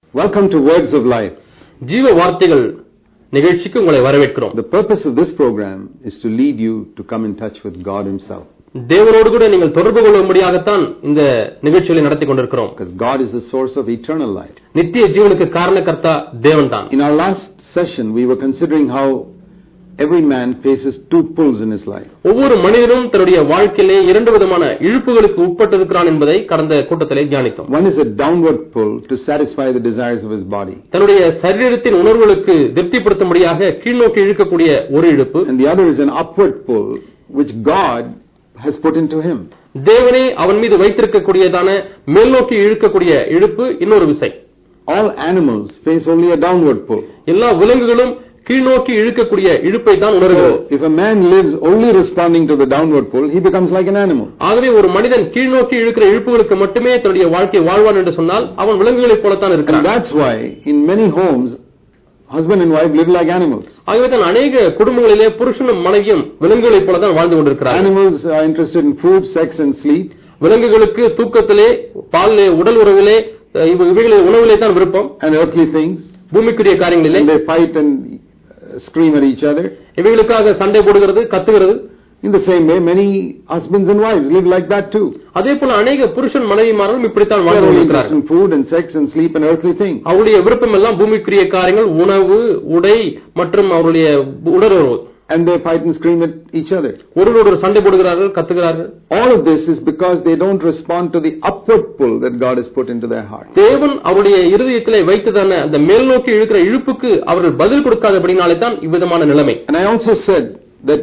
Welcome to Words of Life. ஜீவ வார்த்தைகள் நிகழ்ச்சிக்கு உங்களை வரவேற்கிறோம். The purpose of this program is to lead you to come in touch with God himself. தேவனோடு கூட நீங்கள் தொடர்பு கொள்ளும்படியாகத்தான் இந்த நிகழ்ச்சிகளை நடத்தி கொண்டிருக்கிறோம். Because God is the source of eternal life. நித்திய ஜீவனுக்கு காரணகர்த்தா தேவன்தான். In our last session we were considering how every man faces two pulls in his life. ஒவ்வொரு மனிதனும் தன்னுடைய வாழ்க்கையிலே இரண்டு விதமான இழுப்புகளுக்கு உட்பட்டிருக்கிறான் என்பதை கடந்த கூட்டத்திலே தியானித்தோம். One is a downward pull to satisfy the desires of his body. தன்னுடைய சரீரத்தின் உணர்வுகளுக்கு திருப்திப்படுத்தும்படியாக கீழ்நோக்கி இழுக்கக்கூடிய ஒரு இழுப்பு. And the other is an upward pull which God has put into him. தேவனே அவன் மீது வைத்திருக்கக்கூடியதான மேல்நோக்கி இழுக்கக்கூடிய இழுப்பு இன்னொரு விசை. All animals face only a downward pull. எல்லா விலங்குகளும் கீழ்நோக்கி இழுக்கக்கூடிய இழுப்பை தான் உணர்கிறது. So if a man lives only responding to the downward pull, he becomes like an animal. ஆகவே ஒரு மனிதன் கீழ்நோக்கி இழுக்கிற இழுப்புகளுக்கு மட்டுமே தன்னுடைய வாழ்க்கை வாழ்வான் என்று சொன்னால் அவன் விலங்குகளைப் போலத்தான் இருக்கிறான். And that's why in many homes husband and wife live like animals. ஆகவே தான் அநேக குடும்பங்களிலே புருஷனும் மனைவியும் விலங்குகளைப் போல தான் வாழ்ந்து கொண்டிருக்கிறார்கள். Animals are interested in food, sex and sleep. விலங்குகளுக்கு தூக்கத்திலே, பாலிலே, உடல் உறவிலே, இவைகளே உணவிலே தான் விருப்பம். And earthly things. பூமிக்குரிய காரியங்களிலே. And they fight and scream at each other. இவைகளுக்காக சண்டை போடுகிறது, கத்துகிறது. In the same way many husbands and wives live like that too. அதேபோல அநேக புருஷன் மனைவிமார்களும் இப்படித்தான் வாழ்ந்து கொண்டிருக்கிறார்கள். In food and sex and sleep and earthly things. அவருடைய விருப்பம் எல்லாம் பூமிக்குரிய காரியங்கள், உணவு, உடை மற்றும் அவருடைய உடலுறவு. And they fight and scream at each other. ஒருவரோடு சண்டை போடுகிறார்கள், கத்துகிறார்கள். All of this is because they don't respond to the upward pull that God has put into their heart. தேவன் அவருடைய இருதயத்திலே வைத்ததான அந்த மேல்நோக்கி இழுக்கிற இழுப்புக்கு அவர்கள் பதில் கொடுக்காதபடினாலே தான் இவ்விதமான நிலைமை. And I also said that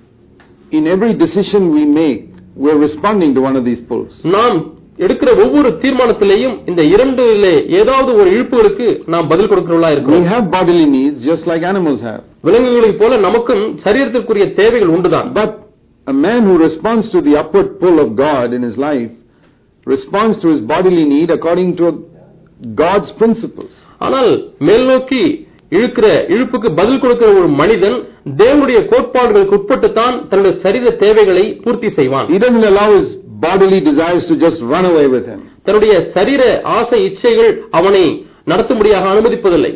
in every decision we make, we're responding to one of these pulls. நாம் எடுக்கிற ஒவ்வொரு தீர்மானத்திலேயும் இந்த இரண்டிலே ஏதாவது ஒரு இழுப்புகளுக்கு நாம் பதில் கொடுக்கிறவர்களா இருக்கிறோம். We have bodily needs just like animals have. விலங்குகளைப் போல நமக்கும் சரீரத்திற்குரிய தேவைகள் உண்டுதான். But a man who responds to the upward pull of God in his life responds to his bodily need according to God's principles. ஆனால் மேல்நோக்கி இழுக்கிற இழுப்புக்கு பதில் கொடுக்கிற ஒரு மனிதன் தேவனுடைய கோட்பாடுகளுக்கு உட்பட்டு தான் தன்னுடைய சரீர தேவைகளை பூர்த்தி செய்வான். He doesn't allow his bodily desires to just run away with him. தன்னுடைய சரீர ஆசை இச்சைகள் அவனை நடத்தும்படியாக அனுமதிப்பதில்லை.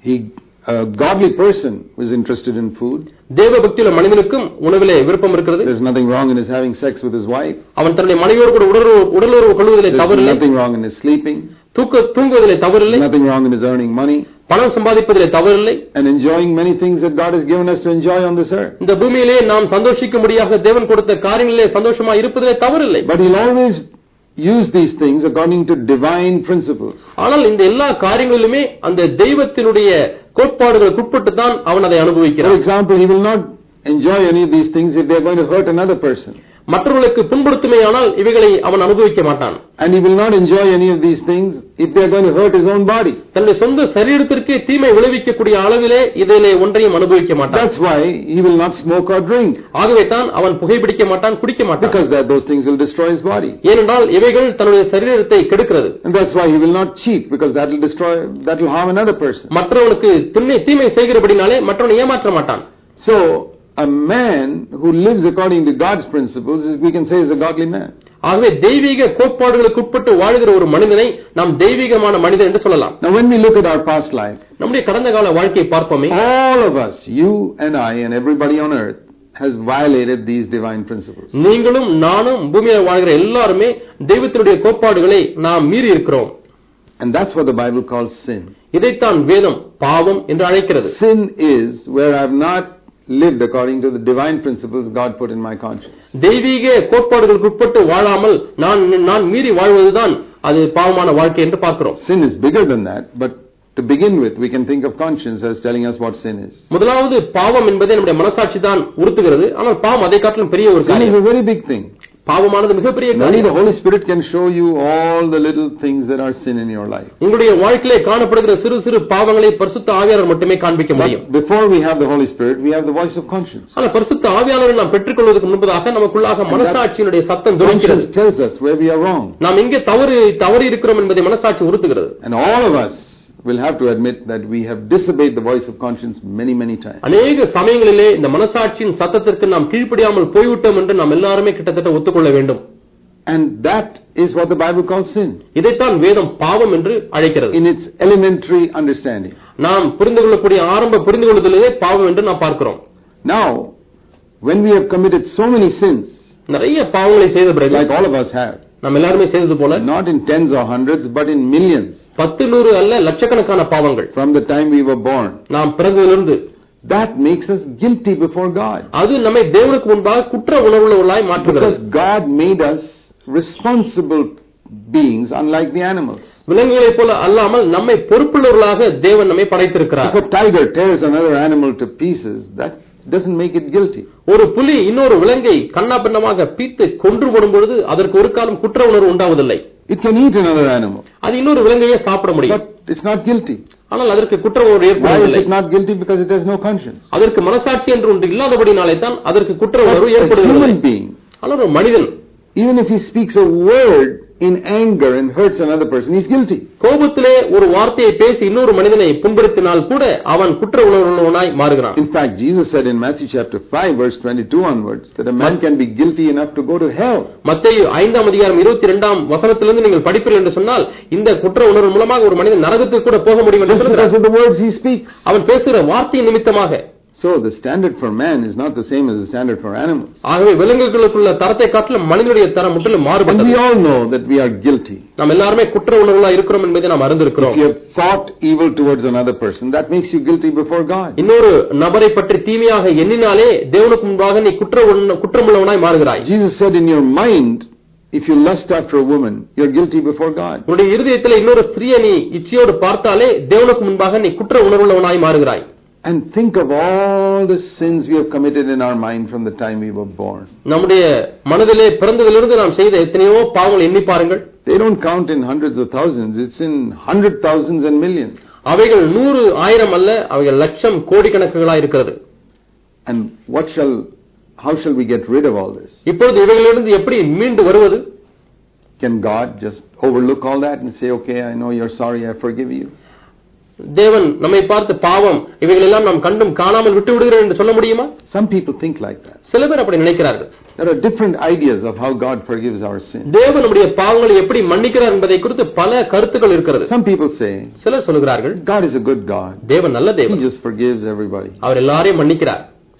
A godly person is interested in food. தேவ பக்தியுள்ள மனிதனுக்கும் உணவிலே விருப்பம் இருக்கிறது. There's nothing wrong in his having sex with his wife. அவன் தன்னுடைய மனைவியோடு கூட உடலுறவு கொள்வதிலே தவறில்லை. There's nothing wrong in his sleeping. தூங்குவதிலே தவறில்லை. Nothing wrong in his earning money. பணம் சம்பாதிப்பதிலே தவறில்லை. And enjoying many things that God has given us to enjoy on this earth. இந்த பூமியிலே நாம் சந்தோஷிக்கும்படியாக தேவன் கொடுத்த காரியங்களிலே சந்தோஷமா இருப்பதிலே தவறில்லை. But he'll always use these things according to divine principles. ஆனால் இந்த எல்லா காரியங்களிலுமே அந்த தெய்வத்தினுடைய கோட்பாடுகளுக்கு உட்பட்டு தான் அவன் அதை அனுபவிக்கிறான். For example, he will not enjoy any of these things if they are going to hurt another person. மற்றவர்களுக்கு புண்படுத்துமையானால் இவைகளை அவன் அனுபவிக்க மாட்டான். And he will not enjoy any of these things if they are going to hurt his own body. தன்னுடைய சொந்த சரீரத்திற்கு தீமை விளைவிக்கக்கூடிய அளவிலே இதிலே ஒன்றையும் அனுபவிக்க மாட்டான். That's why he will not smoke or drink. ஆகவே தான் அவன் புகைப்பிடிக்க மாட்டான், குடிக்க மாட்டான். Because those things will destroy his body. ஏனென்றால் இவைகள் தன்னுடைய சரீரத்தை கெடுக்கிறது. And that's why he will not cheat, because that will harm another person. மற்றவனுக்கு தீமை செய்கிறபடினாலே மற்றவனை ஏமாற்ற மாட்டான். So a man who lives according to God's principles, we can say, is a godly man. ஆகவே தெய்வீக கோட்பாடுகளுக்கு உட்பட்டு வாழ்கிற ஒரு மனிதனை நாம் தெய்வீகமான மனிதன் என்று சொல்லலாம். Now when we look at our past life, நம்முடைய கடந்த கால வாழ்க்கையை பார்ப்போமே, all of us, you and I and everybody on earth, has violated these divine principles. நீங்களும் நானும் பூமியில் வாழ்கிற எல்லாருமே தெய்வத்தினுடைய கோட்பாடுகளை நாம் மீறி இருக்கிறோம். And that's what the Bible calls sin. இதைத்தான் வேதம் பாவம் என்று அழைக்கிறது. Sin is where I have not lived according to the divine principles God put in my conscience. தெய்வீக கோட்பாடுகளுக்கு உட்பட்டு வாழாமல் நான் மீறி வாழ்வதுதான் அது பாவமான வாழ்க்கை என்று பார்க்கிறோம். Sin is bigger than that, but to begin with we can think of conscience as telling us what sin is. முதலாவது பாவம் என்பதை நம்முடைய மனசாட்சி தான் உறுத்துகிறது. ஆனால் பாவம் அதை காட்டிலும் பெரிய ஒரு காரியம். Sin is a very big thing. பாவமானது மிகப்பெரிய காரியம். Only the Holy Spirit can show you all the little things that are sin in your life. உங்களுடைய வாழ்க்கையிலே காணப்படுகிற சிறு சிறு பாவங்களை பரிசுத்த ஆவியானவர் மட்டுமே காண்பிக்க முடியும். Before we have the Holy Spirit, we have the voice of conscience. ஆனா பரிசுத்த ஆவியானவரை நாம் பெற்றுக்கொள்வதற்கு முன்பதாக நமக்குள்ளாக மனசாட்சியினுடைய சத்தம் துணிக்கிறது. Conscience tells us where we are wrong. நாம் எங்கே தவறி இருக்கிறோம் என்பதை மனசாட்சி உறுத்துகிறது. And all of us will have to admit that we have disobeyed the voice of conscience many times. அநேக சமயங்களிலே இந்த மனசாட்சியின் சத்தத்திற்கு நாம் கீழ்ப்படியாமல் போய்விட்டோம் என்று நாம் எல்லாரும் கிட்டத்தட்ட ஒத்துக்கொள்ள வேண்டும். And that is what the Bible calls sin. இதைத்தான் வேதம் பாவம் என்று அழைக்கிறது. In its elementary understanding. நாம் புரிந்து கொள்ளக்கூடிய ஆரம்ப புரிந்து கொள்ளுதலே பாவம் என்று நாம் பார்க்கிறோம். Now, when we have committed so many sins, நிறைய பாவங்களை செய்த பிறகு, like all of us have, நாம் எல்லாரும் செய்தது போல, not in tens or hundreds but in millions, 10 100 அல்ல லட்சக்கணக்கான பாவங்கள், from the time we were born, நாம் பிறந்ததிலிருந்து, that makes us guilty before God. அது நம்மை தேவனுக்கு முன்பாக குற்ற உணர்வுள்ளவர்களாய் மாற்றுகிறது. Because God made us responsible beings unlike the animals. விலங்குகளைப் போல அல்லாமல் நம்மை பொறுப்புள்ளவர்களாக தேவன் நம்மை படைத்திருக்கிறார். If a tiger tears another animal to pieces, that doesn't make it guilty. ஒரு புலி இன்னொரு விலங்கை கண்ணாபின்னமாக பீத்து கொன்று போடும் பொழுது அதற்கு ஒரு காலம் குற்ற உணர்வு உண்டாவதில்லை. It can eat another animal. அது இன்னொரு விலங்கையே சாப்பிட முடியும். But it's not guilty. ஆனால் அதற்கு குற்ற உணர்வு Why is ஏற்படுவதில்லை. it not guilty? Because it has no conscience. அதற்கு மனசாட்சி என்று ஒன்று இல்லாதபடினாலே தான் அதற்கு குற்ற உணர்வு A ஏற்படுவதில்லை. human being, ஆனால் ஒரு மனிதன் even if he speaks a word in anger and hurts another person, he's guilty. கோபத்திலே ஒரு வார்த்தையை பேசி இன்னொரு மனிதனை புண்படுத்தினால் கூட அவன் குற்ற உணர்வுள்ளவனாய் மாறுகிறான். In fact, Jesus said in Matthew chapter 5 verse 22 onwards that a man can be guilty enough to go to hell. மத்தேயு 5ஆம் அதிகாரம் 22ஆம் வசனத்திலிருந்து நீங்கள் படிப்பீர்கள் என்று சொன்னால் இந்த குற்ற உணர்வு மூலமாக ஒரு மனிதன் நரகத்துக்கு கூட போக முடியும் என்று Just சொல்கிறார். because of the words he speaks. அவன் பேசுகிற வார்த்தையின் நிமித்தமாக. So the standard for man is not the same as the standard for animals. ஆகவே விலங்குகளுக்குள்ள தரத்தை காட்டிலும் மனிதனுடைய தரம் முற்றிலும் And மாறுபட்டது. we all know that we are guilty. நாம் எல்லாருமே குற்ற உணர்வுள்ளா இருக்கிறோம் என்பதை நாம் அறிந்திருக்கிறோம். If you have thought evil towards another person, that makes you guilty before God. இன்னொரு நபரை பற்றி தீமையாக எண்ணினாலே தேவனுக்கு முன்பாக நீ குற்றமுள்ளவனாய் மாறுகிறாய். Jesus said in your mind, if you lust after a woman, you're guilty before God. உன்னுடைய இருதயத்தில் இன்னொரு ஸ்திரியை நீ இச்சையோடு பார்த்தாலே தேவனுக்கு முன்பாக நீ குற்ற உணர்வுள்ளவனாய் மாறுகிறாய். And think of all the sins we have committed in our mind from the time we were born. நம்முடைய மனதிலே பிறந்ததிலிருந்து நாம் செய்த எத்தனையோ பாவங்கள் எண்ணி பாருங்கள். They don't count in hundreds of thousands, it's in 100,000s and millions. அவைகள் 100 1000 அல்ல, அவைகள் லட்சம் கோடிக்கணக்குகளாய் இருக்கிறது. And how shall we get rid of all this? இப்பொழுது இவைகளிலிருந்து எப்படி மீண்டு வருவது? Can God just overlook all that and say, okay, I know you're sorry, I forgive you? தேவன் நம்மை பார்த்து பாவம் இவைகள் எல்லாம் நாம் கண்டும் காணாமல் விட்டு விடுகிறேன் என்று சொல்ல முடியுமா? Some people think like that. சில பேர் அப்படி நினைக்கிறார்கள். There are different ideas of how God forgives our sin. தேவன் நம்முடைய பாவங்களை எப்படி மன்னிக்கிறார் என்பதை குறித்து பல கருத்துக்கள் இருக்கிறது. Some people say, சிலர் சொல்கிறார்கள், God is a good God. தேவன் நல்ல தேவன். He just forgives everybody. அவர் எல்லாரையும் மன்னிக்கிறார்.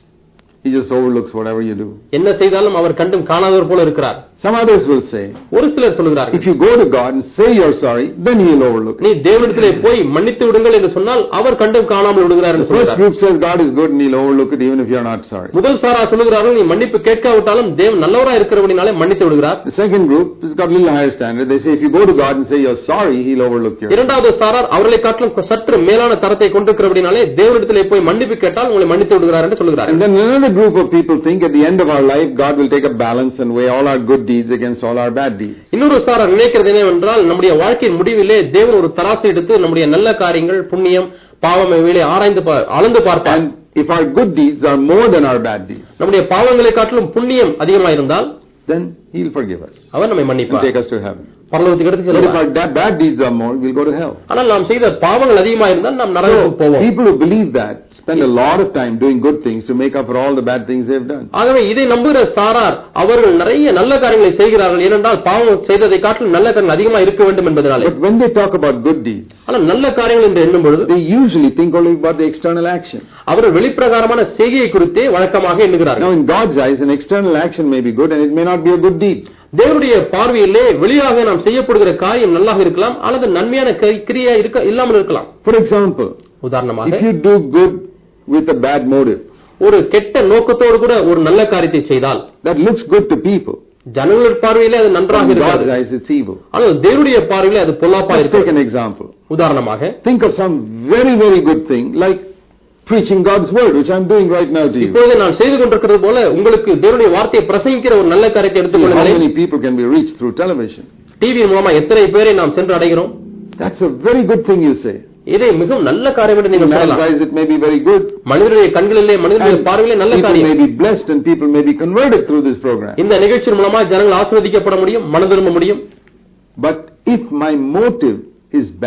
He just overlooks whatever you do. என்ன செய்தாலும் அவர் கண்டும் காணாதவர் போல இருக்கிறார். Some others will say, ஒரு சிலர் சொல்கிறார்கள், if you go to God and say you're sorry, then he will overlook. நீ தேவனிடத்திலே போய் மன்னித்து விடுங்கள் என்று சொன்னால் அவர் கண்டும் காணாமல் விடுகிறார் என்று சொல்கிறார். The first சொல்கிறார். group says God is good and he'll overlook it even if you're not sorry. முதல் சாரா சொல்கிறார்கள், நீ மன்னிப்பு கேட்காவிட்டாலும் தேவன் நல்லவராய் இருக்கிறபடினாலே மன்னித்து விடுகிறார். The second group has got a little higher standard. They say if you go to God and say you're sorry, he'll overlook you. இரண்டாவது சாரார் அவர்களை காட்டிலும் சற்று மேலான தரத்தை கொண்டிருக்கிறபடினாலே தேவனிடத்திலே போய் மன்னிப்பு கேட்டால் உங்களை மன்னித்து விடுகிறார் என்று சொல்கிறார். And then another group of people think at the end of our life God will take a balance and weigh all our good deeds against all our bad deeds. இன்னொரு சாரார் நினைக்கிறது என்னவென்றால் நம்முடைய வாழ்க்கையின் முடிவிலே தேவன் ஒரு தராசு எடுத்து நம்முடைய நல்ல காரியங்கள் புண்ணியம் பாவம் இவைகளை அளந்து பார்ப்பார். And if our good deeds are more than our bad deeds, நம்முடைய பாவங்களை காட்டிலும் புண்ணியம் அதிகமாக இருந்தால் then he'll forgive us. அவர் நம்மை மன்னிப்பார். And take us to heaven. பரலோகத்துக்கு எடுத்து But if செல்வார். our bad deeds are more, we'll go to hell. ஆனால் நாம் செய்த பாவங்கள் அதிகமாக இருந்தால் நாம் நரகத்துக்கு போவோம். People who believe that spend a lot of time doing good things to make up for all the bad things they've done. ஆகவே இதை நம்புகிற சாரார் அவர்கள் நிறைய நல்ல காரியங்களை செய்கிறார்கள். ஏனென்றால் பாவம் செய்ததை காட்டிலும் நல்ல காரியங்கள் அதிகமாக இருக்க வேண்டும் என்பதனாலே. But when they talk about good deeds, ஆனால் நல்ல காரியங்கள் என்று எண்ணும் பொழுது they usually think only about the external action. அவர்கள் வெளிப்பிரகாரமான செய்கையை குறித்தே வழக்கமாக எண்ணுகிறார்கள். Now in God's eyes an external action may be good and it may not be a good deed. தேவனுடைய பார்வையிலே வெளியாக நாம் செய்யப்படுகிற காரியம் நல்லாக இருக்கலாம் அல்லது நன்மையான கிரியா இல்லாமல் இருக்கலாம். For example, உதாரணமாக, if you do good with a bad motive, ஒரு கெட்ட நோக்கத்தோடு கூட ஒரு நல்ல காரியத்தை செய்தால் that looks good to people. ஜனங்களுடைய பார்வையிலே அது நன்றாக In இருக்காது. God's eyes it's evil. ஆனால் தேவனுடைய பார்வையிலே அது பொல்லாப்பா Let's take இருக்கும். an example. உதாரணமாக, Think of some very very good thing like preaching God's word, which I'm doing right now to you. இப்பொழுது நான் செய்து கொண்டிருக்கிறது போல உங்களுக்கு தேவனுடைய வார்த்தையை பிரசங்கிக்கிற ஒரு நல்ல காரியத்தை How எடுத்துக்கொள்ளுங்கள். many people can be reached through television? TV மூலமா எத்தனை பேரை நாம் சென்று அடைகிறோம். That's a very good thing you say. இதை மிகவும் நல்ல காரியம் என்று நீங்கள் In man's சொல்லலாம். eyes it may be very good. மனிதனுடைய கண்களிலே மனிதனுடைய பார்வையிலே நல்ல People காரியம். may be blessed and people may be converted through this program. இந்த நிகழ்ச்சியின் மூலமா ஜனங்கள் ஆசீர்வதிக்கப்பட முடியும், மனம் திரும்ப முடியும். But if my motive is bad,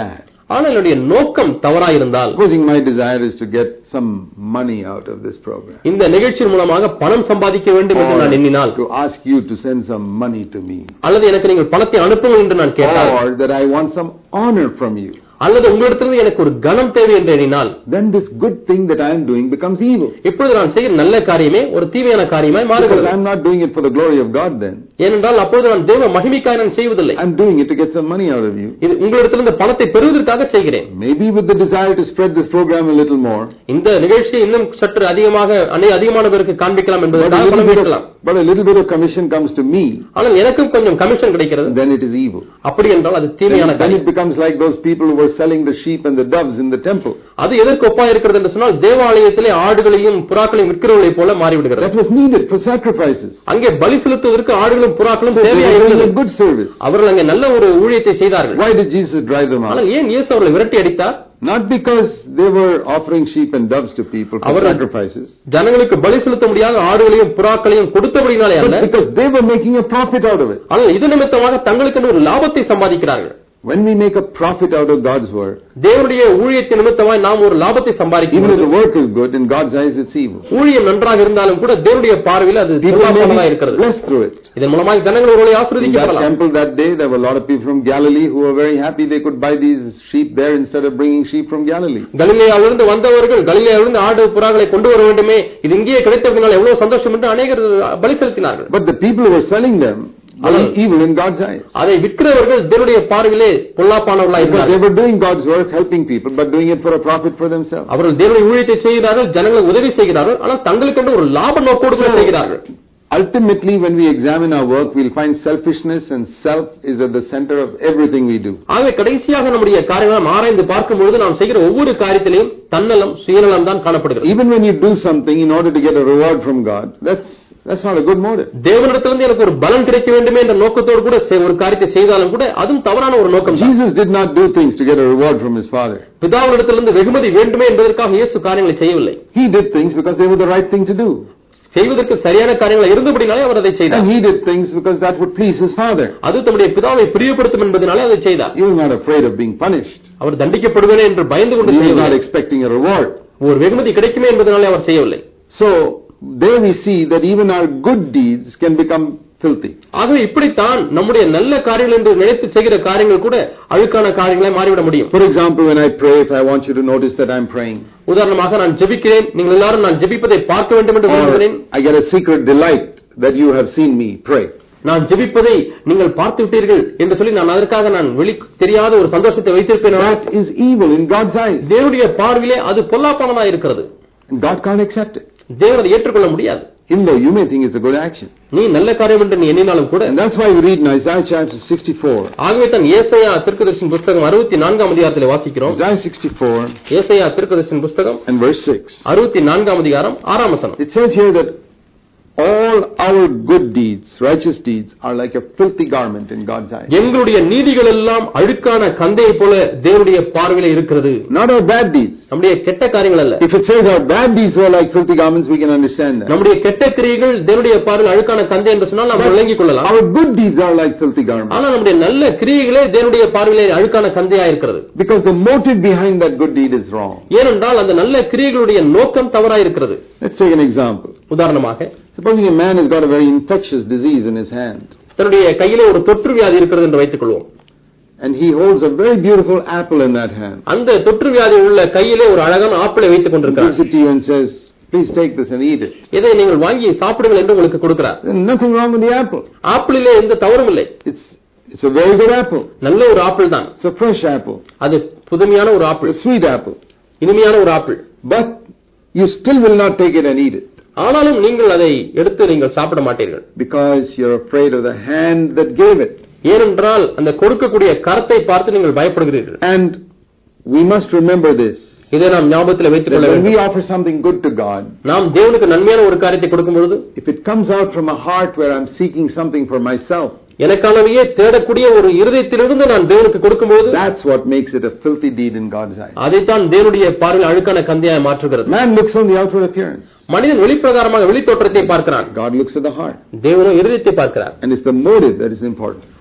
ஆனால் என்னுடைய நோக்கம் தவறாயிருந்தால், supposing my desire is to get some money out of this program, இந்த நிகழ்ச்சியின் மூலமாக பணம் சம்பாதிக்க வேண்டும் என்று நான் எண்ணினால், to ask you to send some money to me, அல்லது எனக்கு நீங்கள் பணத்தை அனுப்புங்கள் என்று நான் கேட்டால், or that I want some honor from you, அல்லது உங்களிடத்திலிருந்து எனக்கு ஒரு கனம் தேவை என்று எண்ணினால், then this good thing that I am doing becomes evil. இப்பொழுது நான் செய்கிற நல்ல காரியமே ஒரு தீமையான காரியமாய் Because மாறுகிறது. I am not doing it for the glory of God then. ஏனென்றால் அப்பொழுது நான் தேவ மகிமைக்காக நான் செய்வதில்லை, I am doing it to get some money out of you. இது உங்களிடத்திலிருந்து பணத்தை பெறுவதற்காக செய்கிறேன். Maybe with the desire to spread this program a little more. இந்த நிகழ்ச்சியை இன்னும் சற்று அதிகமான பேருக்கு காண்பிக்கலாம் என்பதற்காக பணம் கேட்கலாம். But a little bit of commission comes to me. ஆனால் எனக்கும் கொஞ்சம் கமிஷன் கிடைக்கிறது. Then it is evil. அப்படி என்றால் அது தீமையான Then காரியம். it becomes like those people who were selling the sheep and the doves in the temple. அது எதற்கு ஒப்பா இருக்கிறது என்று சொன்னால், தேவாலயத்திலே ஆடுகளையும் புறாக்களையும் விற்கிறவர்களை போல மாறிவிடுகிறது. That was needed for sacrifices. அங்கே பலி செலுத்துவதற்கு ஆடுகளும் புறாக்களும் So they were தேவையாக doing a இருந்தது. good service. அவர்கள் அங்கே நல்ல ஒரு ஊழியத்தை செய்தார்கள். Why did Jesus drive them out? ஆனால் ஏன் இயேசு அவர்களை விரட்டி அடித்தார்? Not because they were offering sheep and doves to people for sacrifices, ஜனங்களுக்கு பலி செலுத்த முடியாத ஆடுகளையும் புறாக்களையும் கொடுத்தபடினாலே அல்ல, but because they were making a profit out of it. ஆனால் இது நிமித்தமாக தங்களுக்கு ஒரு லாபத்தை சம்பாதிக்கிறார்கள். When we make a profit out of God's work, தேவனுடைய ஊழியத்தின் நிமித்தமாய் நாம் ஒரு லாபத்தை even if சம்பாதிக்கிறோம். the work is good, in God's eyes it's evil. ஊழியம் நன்றாக இருந்தாலும் கூட தேவனுடைய பார்வையில் அது People may பொல்லாப்பானதாக be இருக்கிறது. blessed through it. இதன் மூலமாக ஜனங்கள் ஒருவரை In that ஆசீர்வதிக்கப்படலாம். temple that day, there were a lot of people from Galilee who were very happy they could buy these sheep there instead of bringing sheep from Galilee. கலிலேயாவிலிருந்து வந்தவர்கள் கலிலேயாவிலிருந்து ஆடு புறாக்களை கொண்டு வர வேண்டுமே, இது இங்கேயே கிடைத்தபடினால் எவ்வளவு சந்தோஷம் என்று அநேகர் பலி செலுத்தினார்கள். But the people who were selling them were evil in God's eyes. அதை விற்கிறவர்கள் தேவனுடைய பார்வையிலே பொல்லாப்பானவர்களாக Because they இருந்தார்கள். were doing God's work, helping people, but doing it for a profit for themselves. அவர்கள் தேவனுடைய ஊழியத்தை செய்கிறார்கள், ஜனங்களுக்கு உதவி செய்கிறார்கள், ஆனால் தங்களுக்கென்று ஒரு லாப நோக்கோடு கூட செய்கிறார்கள். Ultimately, when we examine our work, we'll find selfishness and self is at the center of everything we do. ஆகவே கடைசியாக நம்முடைய காரியங்களை ஆராய்ந்து பார்க்கும் பொழுது நாம் செய்கிற ஒவ்வொரு காரியத்திலையும் தன்னலம் சுயநலம் தான் காணப்படுகிறது. Even when you do something in order to get a reward from God, that's not a good motive. தேவனிடத்திலிருந்து எனக்கு ஒரு பலன் கிடைக்க வேண்டுமே என்ற நோக்கத்தோடு கூட ஒரு காரியத்தை செய்தாலும் கூட அதுவும் தவறான ஒரு நோக்கம். Jesus did not do things to get a reward from his Father. பிதாவினிடத்திலிருந்து வெகுமதி வேண்டுமே என்பதற்காக இயேசு காரியங்களை செய்யவில்லை. He did things because they were the right thing to do. செய்வதற்கு சரியான காரியங்கள் இருந்தபடினாலே அவர் அதை செய்தார். And he did things because that would please his Father. அது தம்முடைய பிதாவை பிரியப்படுத்தும் என்பதனாலே அதை செய்தார். He was not afraid of being punished. அவர் தண்டிக்கப்படுவேனே என்று பயந்து கொண்டு He was not செய்யவில்லை. expecting a reward. ஒரு வெகுமதி கிடைக்குமே என்பதனாலே அவர் செய்யவில்லை. So there we see that even our good deeds can become filthy. ஆகவே இப்படித்தான் நம்முடைய நல்ல காரியங்கள் என்று நினைத்து செய்கிற காரியங்கள் கூட அழுக்கான காரியங்களை மாறிவிட முடியும். For example, when I pray, if I want you to notice that I'm praying, உதாரணமாக நான் ஜெபிக்கிறேன், நீங்கள் எல்லாரும் நான் ஜெபிப்பதை பார்க்க வேண்டும் என்று விரும்புகிறேன். I get a secret delight that you have seen me pray. நான் ஜெபிப்பதை நீங்கள் பார்த்து விட்டீர்கள் என்று சொல்லி நான் அதற்காக நான் தெரியாத ஒரு சந்தோஷத்தை வைத்திருப்பேன். That is evil in God's eyes. தேவனுடைய பார்வையிலே அது பொல்லாப்பானதாக இருக்கிறது. And God can't accept it. தேவன் அதை ஏற்றுக்கொள்ள முடியாது. Even though you may think it's a good action. நீ நல்ல காரியம் என்று நீ எண்ணினாலும் கூட. And that's why we read in Isaiah chapter 64. ஆகவே தான் ஏசாயா தீர்க்கதரிசியின் புத்தகம் 64ஆம் அதிகாரத்திலே வாசிக்கிறோம். Isaiah 64 ஏசாயா தீர்க்கதரிசியின் புத்தகம் and verse 6. 64ஆம் அதிகாரம் 6ஆம் வசனம். It says here that all our good deeds, righteous deeds, are like a filthy garment in God's eyes. எங்களுடைய நீதிகள் எல்லாம் அழுக்கான கந்தையை போல தேவனுடைய பார்வையிலே இருக்கிறது. Not our bad deeds. நம்முடைய கெட்ட காரியங்கள் அல்ல. If it says our bad deeds were like filthy garments, we can understand that. நம்முடைய கெட்ட கிரியைகள் தேவனுடைய பார்வையில் அழுக்கான கந்தை என்று சொன்னால் நாம் விளங்கிக் கொள்ளலாம். Our good deeds are like filthy garments. ஆனால் நம்முடைய நல்ல கிரியைகளே தேவனுடைய பார்வையிலே அழுக்கான கந்தையா இருக்கிறது. Because the motive behind that good deed is wrong. ஏனென்றால் அந்த நல்ல கிரியைகளுடைய நோக்கம் தவறாய் இருக்கிறது. Let's take an example. உதாரணமாக, supposing a man has got a very infectious disease in his hand. தன்னுடைய கையிலே ஒரு தொற்று வியாதி இருக்கிறது என்று வைத்துக் கொள்வோம். And he holds a very beautiful apple in that hand. அந்த தொற்று வியாதி உள்ள கையிலே ஒரு அழகான ஆப்பிளை வைத்துக் கொண்டிருக்கிறார். He gives it to you and says, please take this and eat it. இதை நீங்கள் வாங்கி சாப்பிடுங்கள் என்று உங்களுக்கு கொடுக்கிறார். There's nothing wrong with the apple. ஆப்பிளிலே எந்த தவறும் இல்லை. It's a very good apple. நல்ல ஒரு ஆப்பிள் தான். It's a fresh apple. அது புதுமையான ஒரு apple. It's a sweet apple. இனிமையான ஒரு apple. But you still will not take it and eat it. ஆனாலும் நீங்கள் அதை எடுத்து நீங்கள் சாப்பிட மாட்டீர்கள். Because you're afraid of the hand that gave it. ஏனென்றால் அந்த கொடுக்கக்கூடிய கரத்தை பார்த்து நீங்கள் பயப்படுகிறீர்கள். And we must remember this. இதை நாம் ஞாபகத்தில் வைத்துக் கொள்ள When வேண்டும். we offer something good to God, நாம் தேவனுக்கு நன்மையான ஒரு காரியத்தை கொடுக்கும் பொழுது, if it comes out from a heart where I'm seeking something for myself, எனக்கானவையே தேடக்கூடிய ஒரு இருதயத்திலிருந்து நான் தேவனுக்கு கொடுக்கும்போது, that's what makes it a filthy deed in God's eyes. அதைத்தான் தேவனுடைய பார்வையில் அழுக்கான கந்தையாய் மாற்றுகிறது. Man looks on the outward appearance. மனிதன் வெளிப்பிரகாரமாக வெளித்தோற்றத்தை பார்க்கிறான். God looks at the heart. தேவனோ இருதயத்தை பார்க்கிறார். And it's the motive that is important.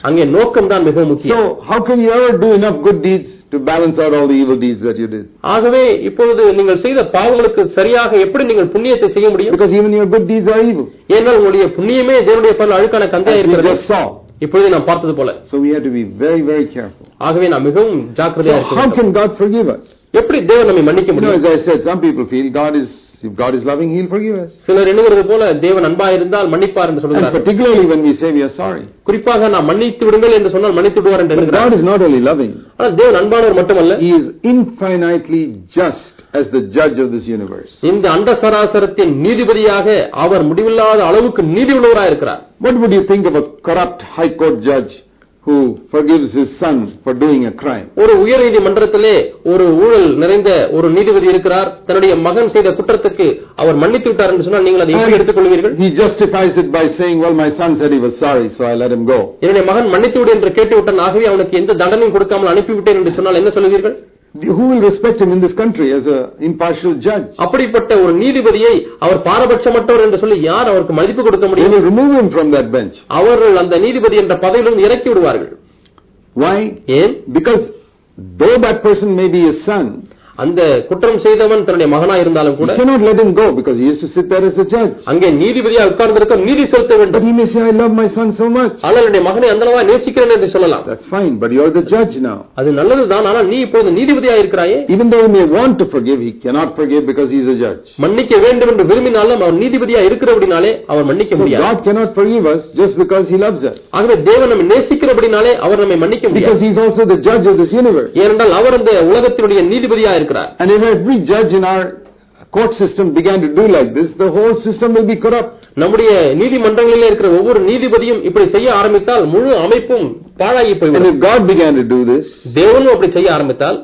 அங்கே நோக்கம் தான் மிகவும் முக்கியம். So how can you ever do enough good deeds to balance out all the evil deeds that you did? ஆகவே இப்பொழுது நீங்கள் செய்த பாவங்களுக்கு சரியாக எப்படி நீங்கள் புண்ணியத்தை செய்ய முடியும்? Because even your good deeds are evil. ஏனால் உங்களுடைய புண்ணியமே தேவனுடைய பார்வையில் அழுக்கான கந்தையா இருக்கிறது. We just saw. இப்பொழுது நாம் பார்த்தது போல. So we have to be very, very careful. ஆகவே நாம் மிகவும் ஜாக்கிரதையாக இருக்க வேண்டும். How can God forgive us? எப்படி தேவன் நம்மை மன்னிக்க முடியும்? As I said, some people feel if God is loving, He'll forgive us. சிலர் எண்ணுகிறது போல தேவன் அன்பா இருந்தால் மன்னிப்பார் என்று சொல்கிறார்கள். And particularly when we say we are sorry. குறிப்பாக நாம் மன்னித்து விடுங்கள் என்று சொன்னால் மன்னித்து விடுவார் என்று எண்ணுகிறார். God is not only loving. ஆனால் தேவன் அன்பானவர் மட்டுமல்ல. He is infinitely just as the judge of this universe. இந்த அண்ட சராசரத்தின் நீதிபதியாக அவர் முடிவில்லாத அளவுக்கு நீதி உள்ளவராய் இருக்கிறார். What would you think of a corrupt high court judge who forgives his son for doing a crime? ஒரு உயர் நீதிமன்றத்திலே ஒரு ஊழல் நிறைந்த ஒரு நீதிபதி இருக்கிறார். தன்னுடைய மகன் செய்த குற்றத்துக்கு அவர் மன்னித்து விட்டார் என்று சொன்னால் நீங்கள் அதை எப்படி எடுத்துக் கொள்வீர்கள்? He justifies it by saying, well, my son said he was sorry, so I let him go. என்னுடைய மகன் மன்னித்து விடு என்று கேட்டுவிட்டான், ஆகவே அவனுக்கு எந்த தண்டனையும் கொடுக்காமல் அனுப்பிவிட்டேன் என்று சொன்னால் என்ன சொல்லுவீர்கள்? Who will respect him in this country as an impartial judge? அப்படிப்பட்ட ஒரு நீதிபதியை அவர் பாரபட்சமற்றவர் என்று சொல்லி யார் அவருக்கு மதிப்பு கொடுக்க முடியும்? They will remove him from that bench. அவர்கள் அந்த நீதிபதி என்ற பதவியிலிருந்து இறக்கி விடுவார்கள். Why? ஏன்? Because though that person may be his son, அந்த குற்றம் செய்தவன் தன்னுடைய மகனாய் இருந்தாலும் கூட he cannot let him go because he has to sit there as a judge. அங்கே நீதிபதியாக உட்கார்ந்திருக்க நீதி செலுத்த வேண்டும். But he may say, I love my son so much. ஆனால் என்னுடைய மகனை அந்தளவா நேசிக்கிறேன் என்று சொல்லலாம். That's fine, but you are the judge now. அது நல்லதுதான், ஆனால் நீ இப்போது நீதிபதியாக இருக்கிறாயே. Even though he may want to forgive, he cannot forgive because he is a judge. மன்னிக்க வேண்டும் என்று விரும்பினாலும் அவர் நீதிபதியாக இருக்கிறபடினாலே அவர் மன்னிக்க முடியாது. So God cannot forgive us just because he loves us. ஆகவே தேவன் நம்மை நேசிக்கிறபடினாலே அவர் நம்மை மன்னிக்க முடியாது. Because he is also the judge of this universe. ஏனென்றால் அவர் அந்த உலகத்தினுடைய நீதிபதியாக இருக்கிறார். And if every judge in our court system began to do like this, the whole system will be corrupt. நம்முடைய நீதிமன்றங்களிலே இருக்கிற ஒவ்வொரு நீதிபதியும் இப்படி செய்ய ஆரம்பித்தால் முழு அமைப்பும் பாழாகி போய்விடும். And if God began to do this, தேவனும் அப்படி செய்ய ஆரம்பித்தால்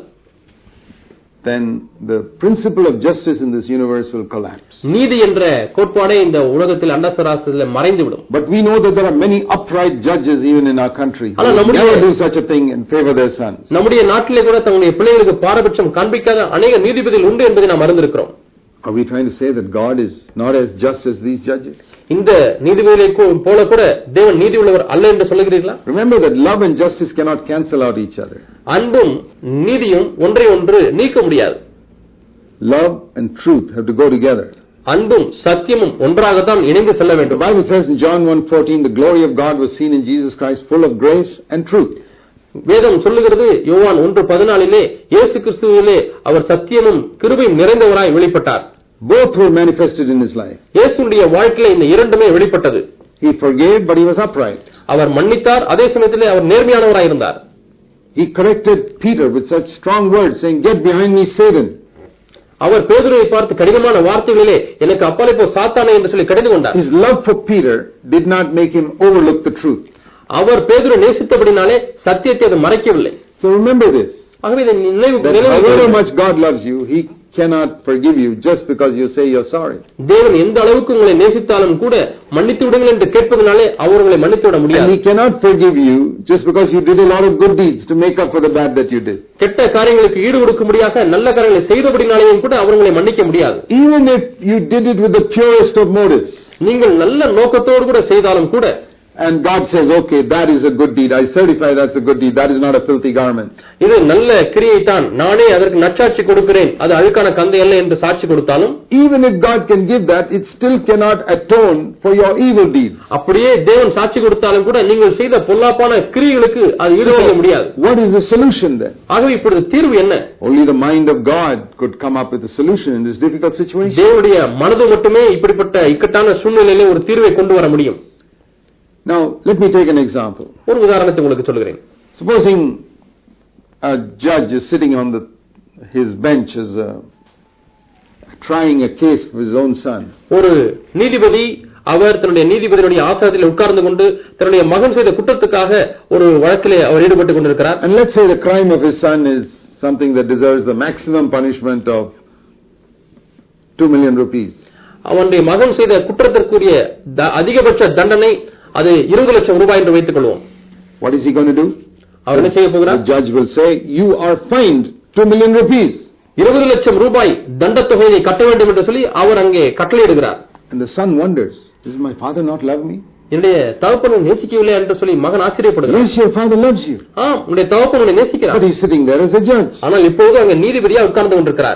then the principle of justice in this universe will collapse. நீதி என்ற கோட்பாடே இந்த உலகத்தில் அண்டசராசத்தில் மறைந்துவிடும். But we know that there are many upright judges even in our country who never do such a thing and favor their sons. நம்முடைய நாட்டிலே கூட தங்களுடைய பிள்ளைகளுக்கு பாரபட்சம் காண்பிக்காத அநேக நீதிபதிகள் உண்டு என்பதை நாம் அறிந்திருக்கிறோம். Are we trying to say that God is not as just as these judges? இந்த நீதிபதிகளை போல கூட தேவன் நீதி உள்ளவர் அல்ல என்று சொல்லுகிறீர்களா? Remember that love and justice cannot cancel out each other. அன்பும் நீதியும் ஒன்றை ஒன்று நீக்க முடியாது. Love and truth have to go together. அன்பும் சத்தியமும் ஒன்றாக தான் இணைந்து செல்ல வேண்டும். The Bible says in John 1:14, the glory of God was seen in Jesus Christ, full of grace and truth. வேதம் சொல்லுகிறது யோவான் 1:14 இயேசு கிறிஸ்துவிலே அவர் சத்தியமும் கிருபையும் நிறைந்தவராய் வெளிப்பட்டார். Both were manifested in his life. இயேசுடைய வாழ்க்கையிலே இந்த இரண்டுமே வெளிப்பட்டது. He forgave, but he was upright. அவர் மன்னித்தார், அதே சமயத்திலே அவர் நேர்மையானவராய் இருந்தார். He corrected Peter with such strong words, saying, "Get behind me, Satan." அவர் பேதுருவை பார்த்து கடினமான வார்த்தைகளிலே எனக்கு அப்பாலே போ சாத்தானே என்று சொல்லி கடிந்து கொண்டார். His love for Peter did not make him overlook the truth. அவர் பேதுருவை நேசித்தபடினாலே சத்தியத்தை அது மறைக்கவில்லை. So remember this. ஆகவே இதை however much God loves you, he cannot forgive you just because you say you're sorry. தேவன் எந்த அளவுக்கு உங்களை நேசித்தாலும் கூட மன்னித்து விடுங்கள் என்று கேட்பதனாலே அவர் உங்களை மன்னித்து விட முடியாது. And he cannot forgive you just because you did a lot of good deeds to make up for the bad that you did. கெட்ட காரியங்களுக்கு ஈடு கொடுக்கும்படியாக நல்ல காரியங்களை செய்தபடினாலேயும் கூட அவர் உங்களை மன்னிக்க முடியாது. Even if you did it with the purest of motives. நீங்கள் நல்ல நோக்கத்தோடு கூட செய்தாலும் கூட and God says, okay, that is a good deed. I certify that's a good deed. That is not a filthy garment. இது நல்ல கிரியை தான், நானே அதற்கு நற்சாட்சி கொடுக்கிறேன், அது அழுக்கான கந்தை அல்ல என்று சாட்சி கொடுத்தாலும், even if God can give that, it still cannot atone for your evil deeds. அப்படியே தேவன் சாட்சி கொடுத்தாலும் கூட நீங்கள் செய்த பொல்லாப்பான கிரியைகளுக்கு அது ஈடு செய்ய முடியாது. What is the solution then? ஆகவே இப்பொழுது தீர்வு என்ன? Only the mind of God could come up with a solution in this difficult situation. தேவனுடைய மனது மட்டுமே இப்படிப்பட்ட இக்கட்டான சூழ்நிலையிலே ஒரு தீர்வை கொண்டு வர முடியும். Now, let me take an example. ஒரு உதாரணத்தை உங்களுக்கு சொல்கிறேன். Supposing a judge is sitting on his bench as trying a case for his own son. ஒரு நீதிபதி அவர் தன்னுடைய நீதிபதியுடைய ஆசனத்தில் உட்கார்ந்து கொண்டு தன்னுடைய மகன் செய்த குற்றத்துக்காக ஒரு வழக்கிலே அவர் ஈடுபட்டுக் கொண்டிருக்கிறார். And let's say the crime of his son is something that deserves the maximum punishment of 2 million rupees. அவனுடைய மகன் செய்த குற்றத்திற்குரிய அதிகபட்ச தண்டனை அது 20 லட்சம் ரூபாய் என்று வைத்துக் கொள்வோம். What is he going to do? அவர் என்ன செய்ய போகிறார்? The judge will say, you are fined 2 million rupees. 20 லட்சம் ரூபாய் தண்டத் தொகையை கட்ட வேண்டும் என்று சொல்லி அவர் அங்கே கட்டளையிடுகிறார். And the son wonders, does my father not love me? என்னுடைய தகப்பனை நேசிக்கவில்லை என்று சொல்லி மகன் ஆச்சரியப்படுகிறார். Yes, your father loves you. உன்னுடைய தகப்பன் உன்னை நேசிக்கிறார். But he's sitting there as a judge. ஆனால் இப்போது அங்க நீதிபதியா உட்கார்ந்து கொண்டிருக்கிறார்.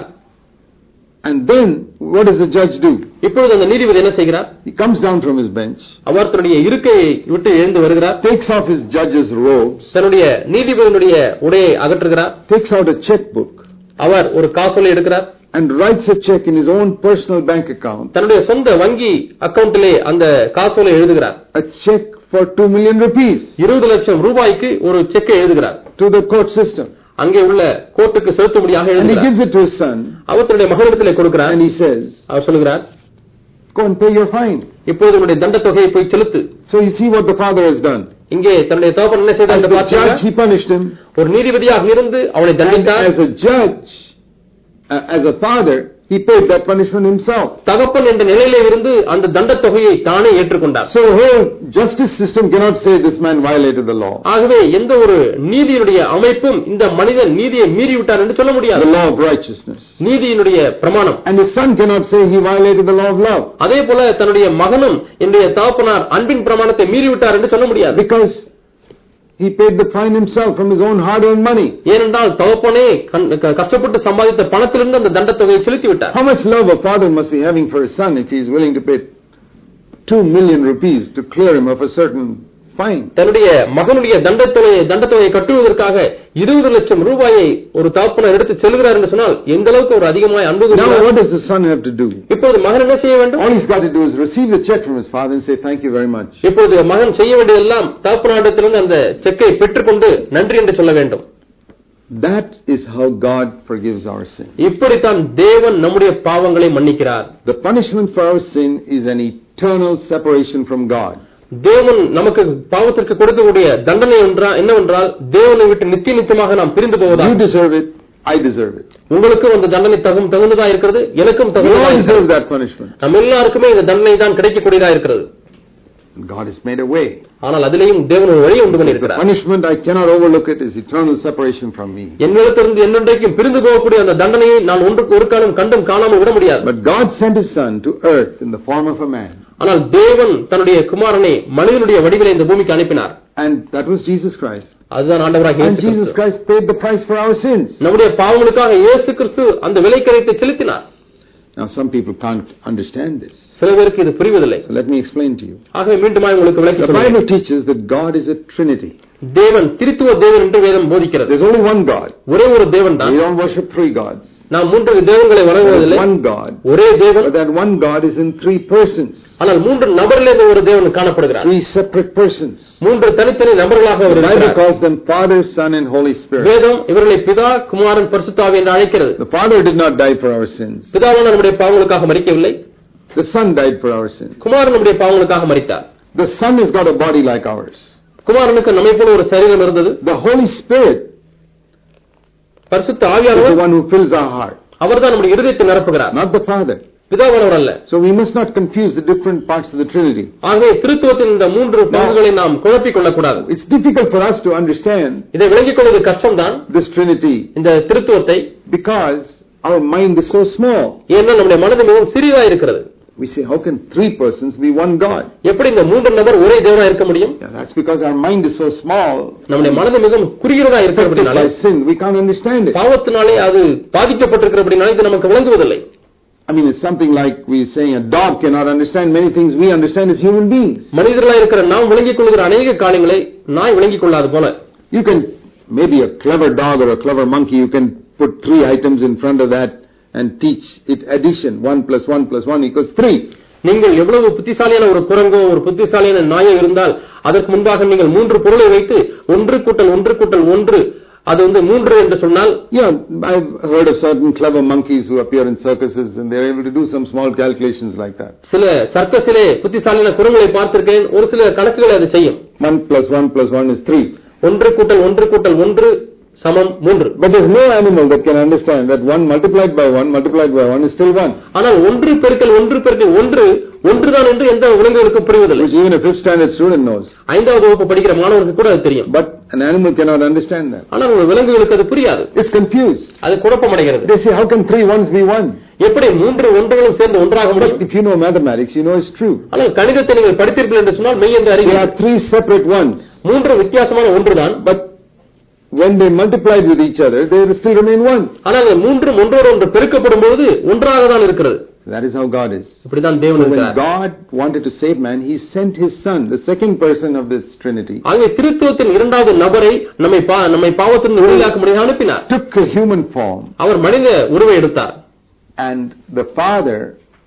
And then what does the judge do? இப்பொழுது அந்த நீதிபதி என்ன செய்கிறார்? He comes down from his bench. அவர் தன்னுடைய இருக்கையை விட்டு எழுந்து வருகிறார். Takes off his judge's robes. தன்னுடைய நீதிபதியினுடைய உடையை அகற்றுகிறார். Takes out a checkbook. அவர் ஒரு காசோலை எடுக்கிறார். And writes a check in his own personal bank account. தன்னுடைய சொந்த வங்கி அக்கவுண்டிலே அந்த காசோலை எழுதுகிறார். A check for 2 million rupees. 20 லட்சம் ரூபாய்க்கு ஒரு செக்கை எழுதுகிறார். To the court system. அங்கே உள்ள கோர்ட்டுக்கு செலுத்தும்படியாக And he எழுதுகிறார். gives it to his son. அவர் தன்னுடைய மகனிடத்திலே கொடுக்கிறார். And he says, அவர் சொல்கிறார், go and pay your fine. இப்போது உன்னுடைய தண்ட தொகையை போய் செலுத்து. So you see what the father has done. இங்கே தன்னுடைய தகப்பன் என்ன செய்தார் As என்று the judge, பார்த்தீங்கன்னா, he punished him. ஒரு நீதிபதியாக இருந்து அவனை And தண்டித்தார். as a judge, as a father, he paid that punishment himself. தகப்பன் என்ற நிலையிலே இருந்து அந்த தண்ட தொகையை தானே ஏற்றுக்கொண்டார். So the whole justice system cannot say this man violated the law. ஆகவே எந்த ஒரு நீதியினுடைய அமைப்பும் இந்த மனிதன் நீதியை மீறிவிட்டார் என்று சொல்ல முடியாது. The law of righteousness. நீதியினுடைய பிரமாணம். And his son cannot say he violated the law of love. அதே போல தன்னுடைய மகனும் என்னுடைய தகப்பனார் அன்பின் பிரமாணத்தை மீறிவிட்டார் என்று சொல்ல முடியாது. Because he paid the fine himself from his own hard-earned money. ஏனென்றால் தகப்பனே கஷ்டப்பட்டு சம்பாதித்த பணத்திலிருந்து அந்த தண்ட தொகையை செலுத்தி விட்டார். How much love a father must be having for his son if he is willing to pay 2 million rupees to clear him of a certain fine. தன்னுடைய மகனுடைய தண்ட தொகையை கட்டுவதற்காக 20 லட்சம் ரூபாயை ஒரு தகப்பனர் எடுத்து செல்கிறார் என்று சொன்னால் எந்த அளவுக்கு ஒரு அதிகமாய் அன்பு. Now what does the son have to do? இப்போது மகன் என்ன செய்ய வேண்டும்? All he's got to do is receive the check from his father and say thank you very much. இப்போது மகன் செய்ய வேண்டியதெல்லாம் தகப்பனாரிடத்திலிருந்து அந்த செக்கை பெற்றுக்கொண்டு நன்றி என்று சொல்ல வேண்டும். That is how God forgives our sin. இப்படித்தான் தேவன் நம்முடைய பாவங்களை மன்னிக்கிறார். The punishment for our sin is an eternal separation from God. தேவன் நமக்கு பாவத்திற்கு கொடுக்கக்கூடிய தண்டனை என்னவென்றால் தேவனை விட்டு நித்தியமாக நாம் பிரிந்து போவதா. You deserve it, I deserve it. உங்களுக்கும் அந்த தண்டனை தகுந்ததா இருக்கிறது, எனக்கும் தகுந்ததா இருக்கிறது. We all deserve that punishment. நம்ம எல்லாருக்குமே இந்த தண்டனை தான் கிடைக்கக்கூடியதா இருக்கிறது. God has made a way. ஆனால் அதிலேயும் தேவன் ஒரு வழியை உண்டு பண்ணியிருக்கிறார். Punishment I cannot overlook it is eternal separation from me. என்னிடத்திலிருந்து என்னென்றைக்கும் பிரிந்து போகக்கூடிய அந்த தண்டனையை நான் ஒரு காலம் கண்டும் காணாமல் விட முடியாது. But God sent his son to earth in the form of a man. ஆனால் தேவன் தன்னுடைய குமாரனை மனிதனுடைய வடிவிலே இந்த பூமிக்கு அனுப்பினார். And that was Jesus Christ. அதுதான் ஆண்டவராகிய இயேசு கிறிஸ்து. And Jesus Christ paid the price for our sins. நம்முடைய பாவங்களுக்காக இயேசு கிறிஸ்து அந்த விலைக்கரையத்தை செலுத்தினார். Now some people can't understand this. சில பேருக்கு இது புரியவில்லை. So let me explain to you. ஆகவே மீண்டும் உங்களுக்கு விளக்கி சொல்றேன். The Bible teaches that God is a trinity. தேவன் திரித்துவ தேவன் என்று வேதம் போதிக்கிறது. There's only one God. ஒரே ஒரு தேவன் தான். We don't worship three gods. நாம் மூன்று தேவன்களை வணங்குவதில்லை. One God. ஒரே தேவன். But that one God is in three persons. ஆனால் மூன்று நபரிலே ஒரு தேவன் காணப்படுகிறார். Three separate persons. மூன்று தனித்தனி நபர்களாக அவர் இருக்கிறார். The Bible calls them Father, Son and Holy Spirit. வேதம் இவர்களை பிதா, குமாரன், பரிசுத்த ஆவி என்று அழைக்கிறது. The Father did not die for our sins. பிதாவானவர் நம்முடைய பாவங்களுக்காக மரிக்கவில்லை. The Son died for our sins. குமாரன் நம்முடைய பாவங்களுக்காக மரித்தார். The Son has got a body like ours. குமாரனுக்கு நம்மை போல ஒரு சரீரம் இருந்தது. The Holy Spirit பரிசுத்த is ஆவியானவர் the one who fills our heart. அவர்தான் நம்முடைய இதயத்தை நிரப்புகிறார். Not the Father. பிதாவானவர் அல்ல. So we must not confuse the different parts of the Trinity. ஆகவே திருத்துவத்தின் இந்த மூன்று பங்குகளை நாம் குழப்பிக் கொள்ளக்கூடாது. It's difficult for us to understand இதை விளங்கிக் கொள்வது கஷ்டம்தான். This Trinity இந்த திருத்துவத்தை because our mind is so small. ஏன்னா நம்முடைய மனது மிகவும் சிறியதா இருக்கிறது. We say, how can three persons be one God? எப்படி இந்த மூன்று நபர் ஒரே தேவனா இருக்க முடியும்? That's because our mind is so small. நம்முடைய மனது மிகவும் குறுகியதா இருக்கிறதுனால by sin we can't understand it. பாவத்தினாலே அது பாதிக்கப்பட்டிருக்கிறபடினால இது நமக்கு விளங்குவதில்லை. I mean, it's something like we saying a dog cannot understand many things we understand as human beings. மனிதர்களாக இருக்கிற நாம் விளங்கிக் கொள்கிற அநேக காரியங்களை நாய் விளங்கிக் கொள்ளாது போல. You can maybe a clever dog or a clever monkey, you can put three items in front of that and teach it addition. 1 + 1 + 1 = 3. நீங்கள் எவ்வளவு புத்திசாலியான ஒரு குரங்கோ ஒரு புத்திசாலியான நாயோ இருந்தால் அதற்கு முன்பாக நீங்கள் மூன்று பொருளை வைத்து 1 + 1 + 1 அது வந்து 3 என்று சொன்னால், I've heard of certain clever monkeys who appear in circuses and they're able to do some small calculations like that. சில சர்க்கஸிலே புத்திசாலியான குரங்குகளை பார்த்திருக்கேன். ஒரு சில கணக்குகளை அது செய்யும். 1 + 1 + 1 is 3. 1 + 1 + 1 சமம் 3. But there's no animal that can understand that 1 multiplied by 1 is still 1. ஆனால் 1 பெருக்கல் 1 பெருக்கல் 1 ஒன்றுதான் என்று எந்த விலங்குகளுக்கும் புரிவதில்லை. Which even a 5th standard student knows. 5வது வகுப்பு படிக்கிற மாணவனுக்கு கூட அது தெரியும். But an animal cannot understand that. ஆனால் ஒரு விலங்குகளுக்கு அது புரியாது. It's confused. அது குழப்பமடைகிறது. They say, how can 3 ones be 1? எப்படி 3 ஒன்றுகளும் சேர்ந்து ஒன்றாக முடியும்? If you know mathematics, you know it's true. ஆனால் கணிதத்தை நீங்கள் படித்தீர்கள் என்று சொன்னால் மெய் என்று அறிவீர்கள். There are 3 separate ones. 3 வித்தியாசமான ஒன்றுதான். But when they multiplied with each other, they still remain 1. ஆனால் 3 ஒன்றோடு ஒன்று பெருக்கப்படும் பொழுது ஒன்றாக தான் இருக்கிறது. That is how God is. இப்படிதான் தேவன் இருக்கிறார். When God wanted to save man, he sent his son, the second person of this trinity. ஆகவே திருத்துவத்தின் இரண்டாவது நபரை நம்மை பாவத்திலிருந்து விடுதலையாக்க முடிய அனுப்பினார். Took a human form. அவர் மனித உருவை எடுத்தார். And the father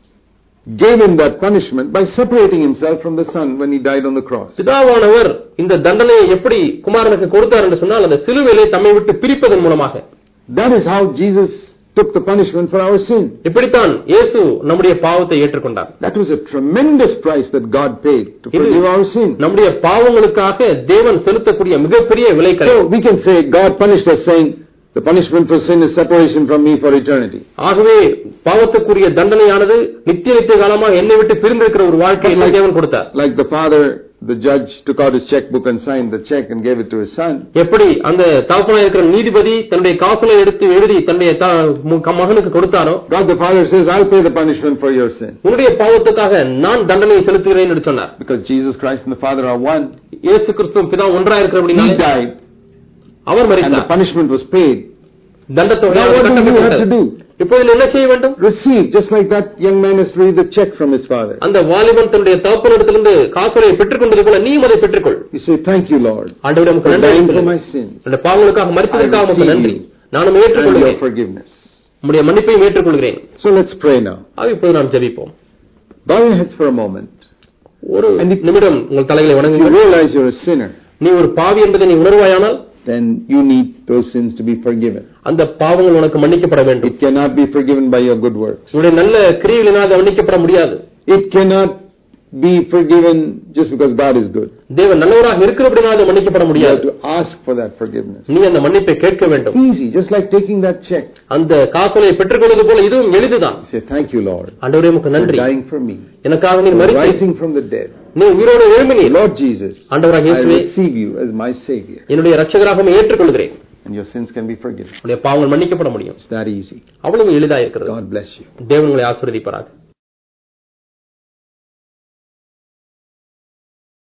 gave him that punishment by separating himself from the son when he died on the cross. பிதாவானவர் இந்த தண்டனையை எப்படி குமாரனுக்கு கொடுத்தார் என்று சொன்னால் அந்த சிலுவையிலே தம்மை விட்டு பிரிப்பதன் மூலமாக. That is how Jesus took the punishment for our sin. இப்படித்தான் இயேசு நம்முடைய பாவத்தை ஏற்றுக்கொண்டார். That was a tremendous price that God paid to forgive our sin. நம்முடைய பாவங்களுக்காக தேவன் செலுத்தக்கூடிய மிகப்பெரிய விலை. So we can say God punished us, saying the punishment for sin is separation from me for eternity. ஆகவே பாவத்துக்குரிய தண்டனையானது நித்திய காலமாக என்னை விட்டு பிரிந்திருக்கிற ஒரு வாழ்க்கையை தேவன் கொடுத்தார். Like the father, the judge took out his checkbook and signed the check and gave it to his son. எப்படி அந்த தகப்பனாய் இருக்கிற நீதிபதி தன்னுடைய காசுகளை எடுத்து எழுதி தன்னுடைய மகனுக்கு கொடுத்தாரோ, God the Father says, I'll pay the punishment for your sin. உன்னுடைய பாவத்துக்காக நான் தண்டனையை செலுத்துகிறேன் என்று சொன்னார். Because Jesus Christ and the Father are one. இயேசு கிறிஸ்துவும் பிதா ஒன்றாக இருக்கிறபடியால் he died. அவர் and மரித்தார். the punishment was paid. தண்டனை Now what do you have to do? இப்போது என்ன செய்ய வேண்டும்? Receive, just like that young man has to read the check from his father. அந்த வாலிபன் தன்னுடைய தகப்பனிடத்திலிருந்து காசுகளை பெற்றுக்கொண்டது போல நீயும் அதை பெற்றுக்கொள். You say, thank you Lord, ஆண்டவரே உமக்கு நன்றி for my sins. அந்த பாவங்களுக்காக மரித்ததற்காக உமக்கு நன்றி. நானும் ஏற்றுக்கொள்கிறேன். Your forgiveness. உம்முடைய மன்னிப்பையும் ஏற்றுக்கொள்கிறேன். So let's pray now. இப்போது நாம் ஜெபிப்போம். Bow your heads for a moment. ஒரு நிமிடம் உங்கள் தலைகளை வணங்குங்கள். You realize you're a sinner. நீ ஒரு பாவி என்பதை நீ உணர்வாயானால் then you need those sins to be forgiven. அந்த பாவங்கள் உனக்கு மன்னிக்கப்பட வேண்டும். It cannot be forgiven by your good works. உன்னுடைய நல்ல கிரியைகளினால் அது மன்னிக்கப்பட முடியாது. It cannot be forgiven just because God is good. தேவன் நல்லவராக இருக்கிறபடியால் அது மன்னிக்கப்பட முடியாது. You have to ask for that forgiveness. நீ அந்த மன்னிப்பை கேட்க வேண்டும். Easy, just like taking that check. அந்த காசுகளை பெற்றுக்கொள்வது போல இதுவும் எளிதுதான். Say thank you Lord. ஆண்டவரே உமக்கு நன்றி. Dying for me. எனக்காக நீர் மரித்தீர். Rising from the dead. நீ உயிரோடு எழும்பினீர். Lord Jesus. ஆண்டவராகிய இயேசுவே, I receive you as my savior. என்னுடைய இரட்சகராக ஏற்றுக்கொள்கிறேன். And your sins can be forgiven. உன்னுடைய பாவங்கள் மன்னிக்கப்பட முடியும். It's that easy. அவ்வளவு எளிதாக இருக்கிறது. God bless you. தேவன் உங்களை ஆசீர்வதிப்பாராக.